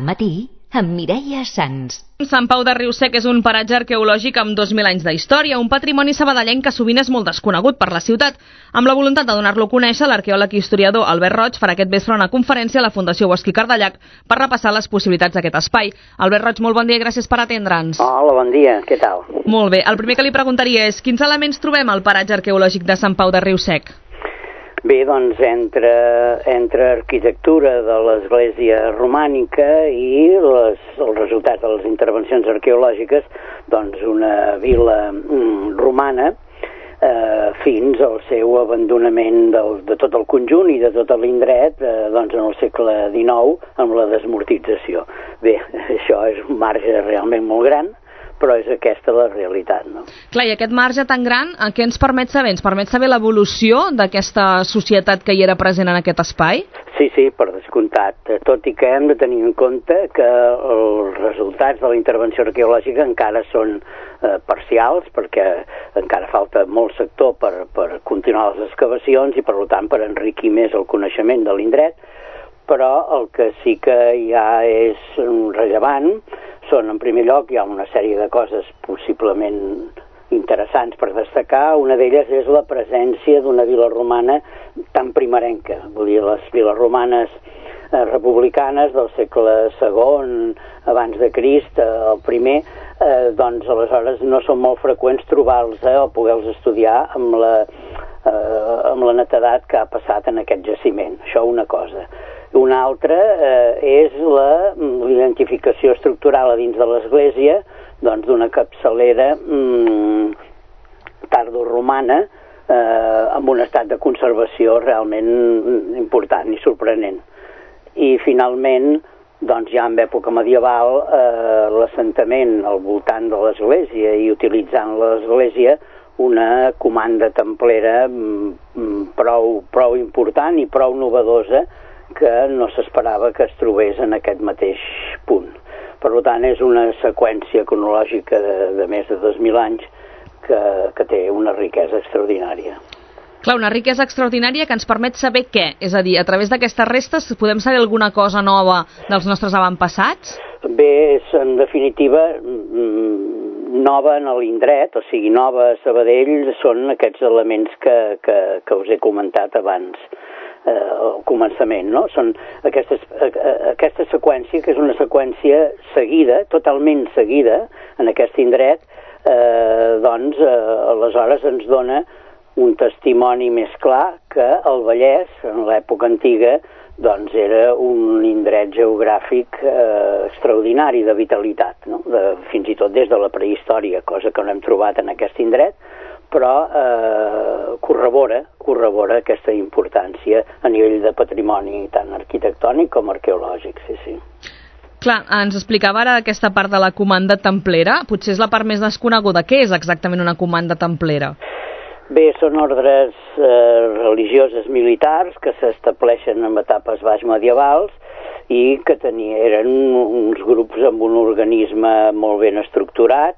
Matí, amb Mireia Sans. Sant Pau de Riu-sec és un paratge arqueològic amb 2.000 anys d'història, un patrimoni sabadellenc que sovint és molt desconegut per la ciutat. Amb la voluntat de donar-lo a conèixer, l'arqueòleg i historiador Albert Roig farà aquest vespre una conferència a la Fundació Bosch i Cardellac per repassar les possibilitats d'aquest espai. Albert Roig, molt bon dia i gràcies per atendre'ns. Hola, bon dia, què tal? Molt bé, el primer que li preguntaria és quins elements trobem al paratge arqueològic de Sant Pau de Riu-sec? Bé, doncs, entre arquitectura de l'església romànica i els resultats de les intervencions arqueològiques, doncs una vila romana fins al seu abandonament de tot el conjunt i de tot l'indret doncs en el segle XIX amb la desmortització. Bé, això és un marge realment molt gran, però és aquesta la realitat, no? Clar, i aquest marge tan gran, què ens permet saber? Ens permet saber l'evolució d'aquesta societat que hi era present en aquest espai? Sí, per descomptat, tot i que hem de tenir en compte que els resultats de la intervenció arqueològica encara són parcials, perquè encara falta molt sector per continuar les excavacions i, per tant, per enriquir més el coneixement de l'indret, però el que sí que ja és rellevant són, en primer lloc, hi ha una sèrie de coses possiblement interessants per destacar. Una d'elles és la presència d'una vila romana tan primerenca. Vull dir, les viles romanes republicanes del segle II abans de Crist, el primer, doncs aleshores no són molt freqüents trobar-los o poder-los estudiar amb la netedat que ha passat en aquest jaciment. Això una cosa. Una altra és la identificació estructural a dins de l'església doncs d'una capçalera tardoromana amb un estat de conservació realment important i sorprenent. I finalment, doncs ja en època medieval, l'assentament al voltant de l'església i utilitzant l'església una comanda templera prou important i prou novedosa que no s'esperava que es trobés en aquest mateix punt. Per tant, és una seqüència cronològica de més de 2.000 anys que té una riquesa extraordinària. Clar, una riquesa extraordinària que ens permet saber què? És a dir, a través d'aquestes restes podem saber alguna cosa nova dels nostres avantpassats? Bé, és en definitiva nova en l'indret, o sigui, nova a Sabadell, són aquests elements que us he comentat abans. Al començament, no? Són aquesta seqüència, que és una seqüència seguida, totalment seguida, en aquest indret, doncs, aleshores ens dona un testimoni més clar que el Vallès, en l'època antiga, doncs era un indret geogràfic extraordinari de vitalitat, no? Fins i tot des de la prehistòria, cosa que no hem trobat en aquest indret, però corrobora aquesta importància a nivell de patrimoni tant arquitectònic com arqueològic, sí. Clar, ens explicava ara aquesta part de la comanda templera, potser és la part més desconeguda. Què és exactament una comanda templera? Bé, són ordres religioses militars que s'estableixen en etapes baix medievals i que eren uns grups amb un organisme molt ben estructurat,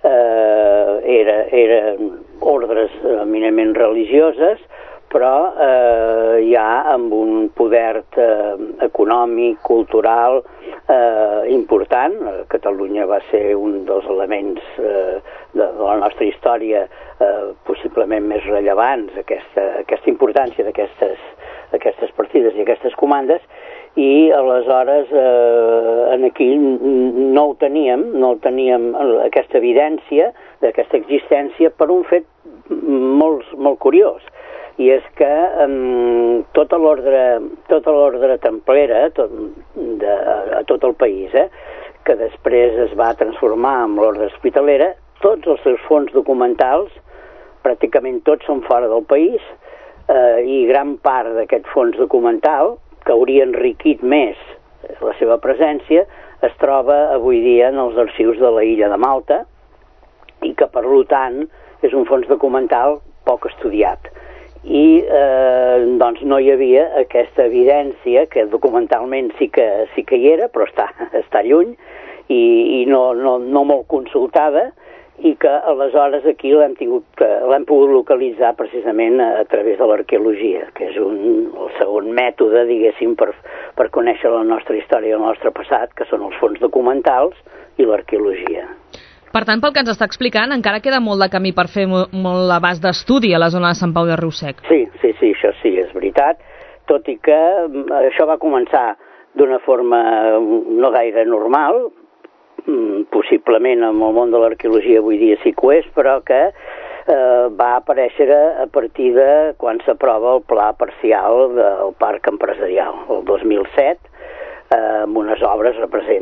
eren ordres eminentment religioses, però ja amb un poder econòmic, cultural important. Catalunya va ser un dels elements de la nostra història possiblement més rellevants, aquesta importància d'aquestes partides i aquestes comandes, i aleshores aquí no teníem aquesta evidència d'aquesta existència per un fet molt curiós, i és que tota l'ordre templera a tot el país, que després es va transformar en l'ordre hospitalera, tots els seus fons documentals, pràcticament tots són fora del país, i gran part d'aquest fons documental, que hauria enriquit més la seva presència, es troba avui dia en els arxius de la illa de Malta i que, per tant, és un fons documental poc estudiat. I doncs no hi havia aquesta evidència, que documentalment sí que hi era, però està lluny i no molt consultada, i que aleshores aquí l'hem pogut localitzar precisament a través de l'arqueologia, que és el segon mètode, diguéssim, per conèixer la nostra història i el nostre passat, que són els fons documentals i l'arqueologia. Per tant, pel que ens està explicant, encara queda molt de camí per fer molt abast d'estudi a la zona de Sant Pau de Riu-sec. Sí, això sí, és veritat, tot i que això va començar d'una forma no gaire normal, possiblement en el món de l'arqueologia avui dia sí que ho és, però que va aparèixer a partir de quan s'aprova el pla parcial del parc empresarial, el 2007, amb unes obres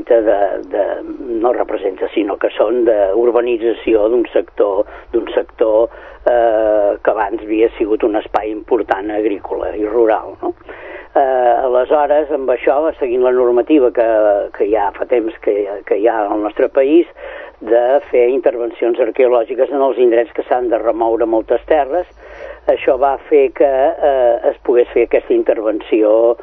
sinó que són d'urbanització d'un sector que abans havia sigut un espai important agrícola i rural, no? Aleshores, amb això, seguint la normativa que ja fa temps que hi ha al nostre país, de fer intervencions arqueològiques en els indrets que s'han de remoure moltes terres, això va fer que es pogués fer aquesta intervenció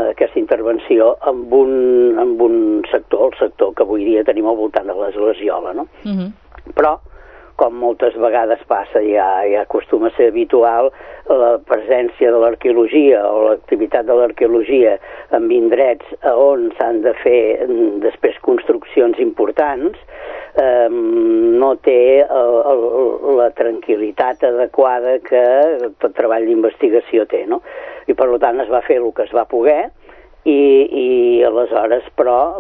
amb un sector, el sector que avui dia tenim al voltant de l'Esglesiola, no? Però, com moltes vegades passa, ja acostuma a ser habitual, la presència de l'arqueologia o l'activitat de l'arqueologia en indrets on s'han de fer després construccions importants no té la tranquil·litat adequada que tot treball d'investigació té, no? I per tant es va fer el que es va poder i aleshores però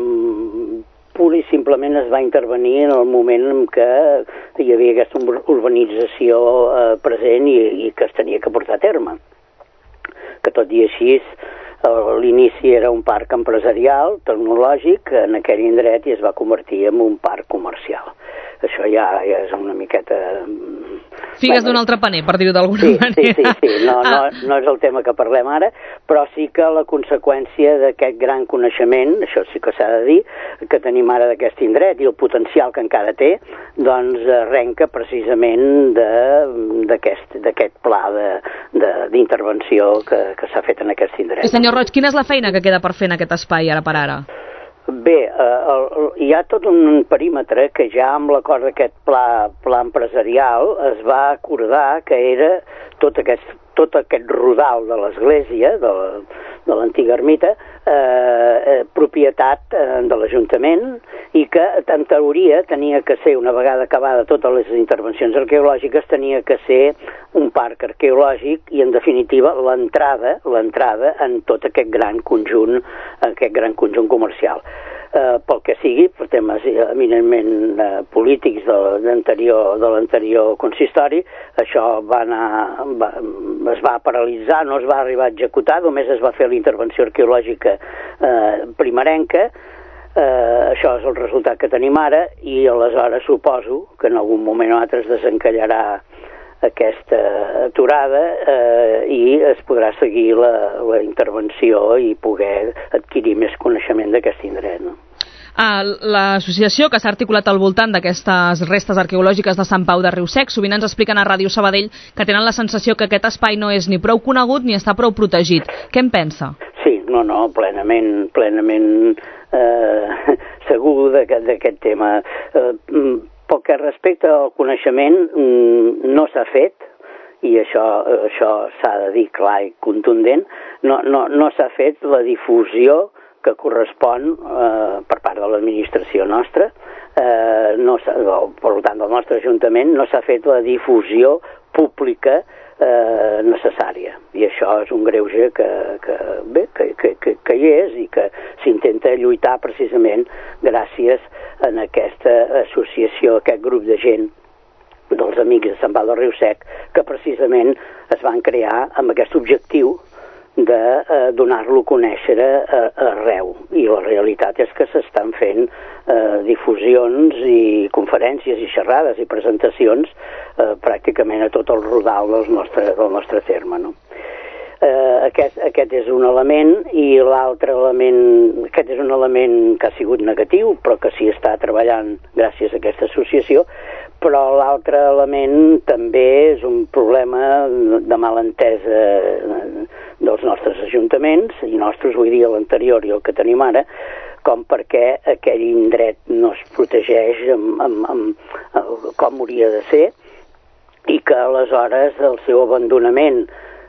pur i simplement es va intervenir en el moment en què hi havia aquesta urbanització present i que es tenia que portar a terme. Que tot i així, a l'inici era un parc empresarial, tecnològic, en aquell indret i es va convertir en un parc comercial. Això ja és una miqueta... Figues d'un altre paner, per dir-ho d'alguna manera. Sí. No és el tema que parlem ara, però sí que la conseqüència d'aquest gran coneixement, això sí que s'ha de dir, que tenim ara d'aquest indret i el potencial que encara té, doncs arrenca precisament d'aquest pla d'intervenció que s'ha fet en aquest indret. I senyor Roig, quina és la feina que queda per fer en aquest espai ara per ara? Bé, hi ha tot un perímetre que ja amb l'acord d'aquest pla empresarial es va acordar que era tot aquest rodal de l'església, de l'antiga ermita, propietat de l'Ajuntament i que en teoria tenia que ser, una vegada acabada totes les intervencions arqueològiques, tenia que ser un parc arqueològic i en definitiva l'entrada en tot aquest gran conjunt comercial. Pel que sigui, per temes eminentment polítics de l'anterior consistori, això es va paralitzar, no es va arribar a executar, només es va fer la intervenció arqueològica primerenca. Això és el resultat que tenim ara i aleshores suposo que en algun moment o altre es desencallarà aquesta aturada i es podrà seguir la intervenció i poder adquirir més coneixement d'aquest indret, no? L'associació que s'ha articulat al voltant d'aquestes restes arqueològiques de Sant Pau de Riu-sec sovint ens expliquen a Ràdio Sabadell que tenen la sensació que aquest espai no és ni prou conegut ni està prou protegit. Què en pensa? Sí, no, plenament segur d'aquest tema. Pel que respecta al coneixement, no s'ha fet, i això s'ha de dir clar i contundent, no s'ha fet la difusió que correspon per part de l'administració nostra, per tant del nostre Ajuntament, no s'ha fet la difusió pública necessària. I això és un greuge que hi és i que s'intenta lluitar precisament gràcies a aquesta associació, aquest grup de gent dels Amics de Sant Pau de Riu-sec, que precisament es van crear amb aquest objectiu de donar-lo a conèixer arreu. I la realitat és que s'estan fent difusions i conferències i xerrades i presentacions pràcticament a tot el rodal del nostre terme, no? Aquest és un element i l'altre element, aquest és un element que ha sigut negatiu però que s'hi està treballant gràcies a aquesta associació, però l'altre element també és un problema de malentesa dels nostres ajuntaments i nostres, vull dir l'anterior i el que tenim ara, com per què aquell indret no es protegeix com hauria de ser, i que aleshores el seu abandonament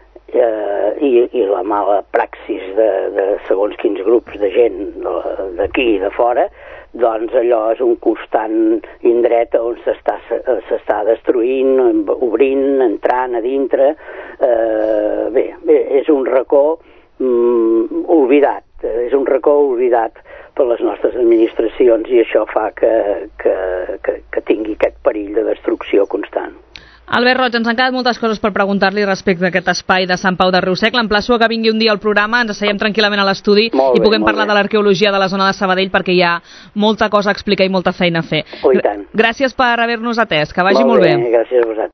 i la mala praxis de segons quins grups de gent d'aquí i de fora, doncs allò és un constant indret on s'està destruint, obrint, entrant a dintre. Bé, és un racó oblidat, és un racó oblidat per les nostres administracions, i això fa que tingui aquest perill de destrucció constant. Albert Roig, ens han quedat moltes coses per preguntar-li respecte a aquest espai de Sant Pau de Riusec. L'emplaço a que vingui un dia al programa, ens asseiem tranquil·lament a l'estudi i puguem parlar de l'arqueologia de la zona de Sabadell, perquè hi ha molta cosa a explicar i molta feina a fer. Oh, i tant. Gràcies per haver-nos atès, que vagi molt bé. Gràcies a vosaltres.